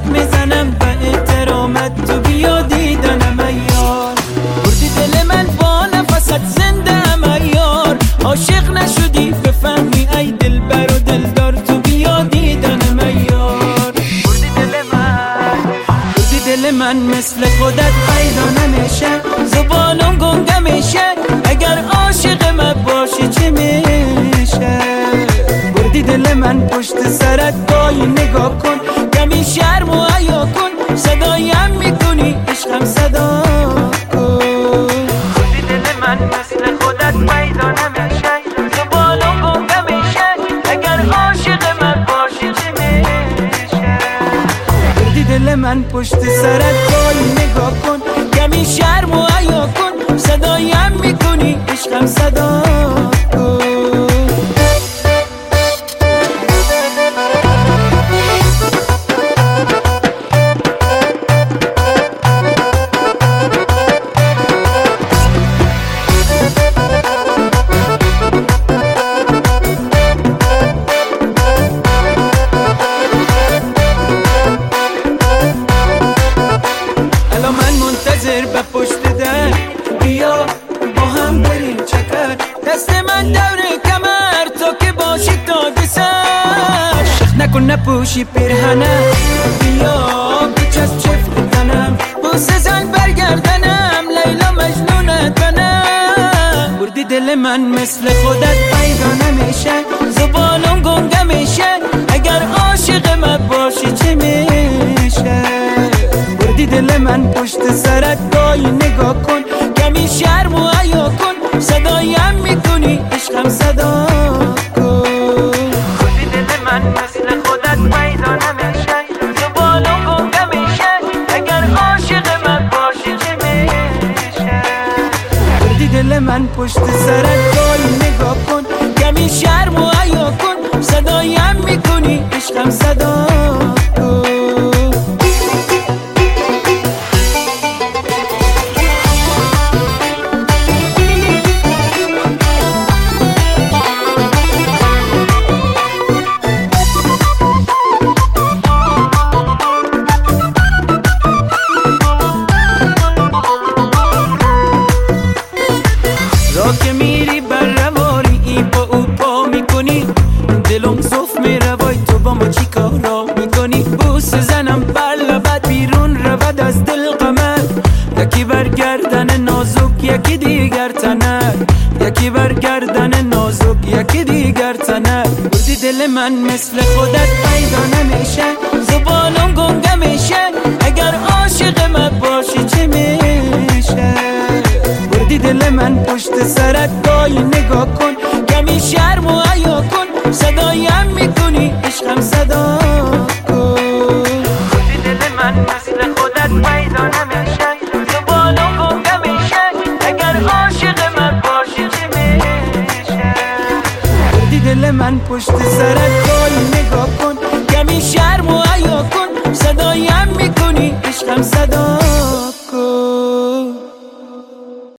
میزنم به احترامت، تو بیا دیدنم ایار. بردی دل من با نفست زنده ام ایار. عاشق نشدی بفهمی ای دل بر و دلدار، تو بیا دیدنم ایار. بردی دل من مثل خودت پیدا نمیشه، زبانم گنگه میشه اگر عاشق من باشی چی میشه. بردی دل من پشت سرت گاهی نگاه کن، کمی شرم و حیا کن، صدایم میکنی عشقم صدا کن. بردی دل من مثل خودت پیدا نمیشه، زبانم گنگه میشه اگر عاشق من باشی چی میشه. بردی دل من پشت سرت گاهی نگاه کن، کمی شرم و حیا کن، صدایم میکنی عشقم صدا کن. به پشت در بیا با هم بریم چکر، دست من دور کمر تو که باشی تا سر. شخ نکن نپوشی پیرهنم، بیا بچسب چفت تنم، بوسه زن برگردنم، لیلا مجنونت بنم. بردی دل من مثل خودت پیدا نمیشه، زبانم گنگه میشه اگر عاشق من باشی چی میشه. بردی دل من پشت سرت گاهی نگاه کن، کمی شرم و حیا کن، صدایم میکنی عشقم صدا کن. بردی دل من مثل خودت پیدا نمیشه، زبانم گنگه میشه اگر عاشق من باشی چی میشه. بردی دل من پشت سرت گاهی نگاه کن، کمی شرم و حیا کن، صدایم میکنی عشقم صدا کن. که میری بر رواری ای با او پا میکنی، دلم صف میره وای تو با ما چی کارا میکنی. بوس زنم بر لبت بیرون رود از دل قمر، یکی برگردن نازک یکی دیگر تنر، یکی برگردن نازک یکی دیگر تنر. بردی دل من مثل خودت پیدا نمیشه، زبانم گنگه میشه اگر عاشق من باشی چی میشه. بردی دل من پشت سرت گاهی نگاه کن، کمی شرم و حیا کن، صدایم میکنی عشقم صدا کن. بردی دل من مثل خودت پیدا نمیشه، زبانم گنگه میشه اگر عاشق من باشی چی میشه. بردی دل من پشت سرت گاهی نگاه کن، کمی شرم و حیا کن، صدایم میکنی عشقم صدا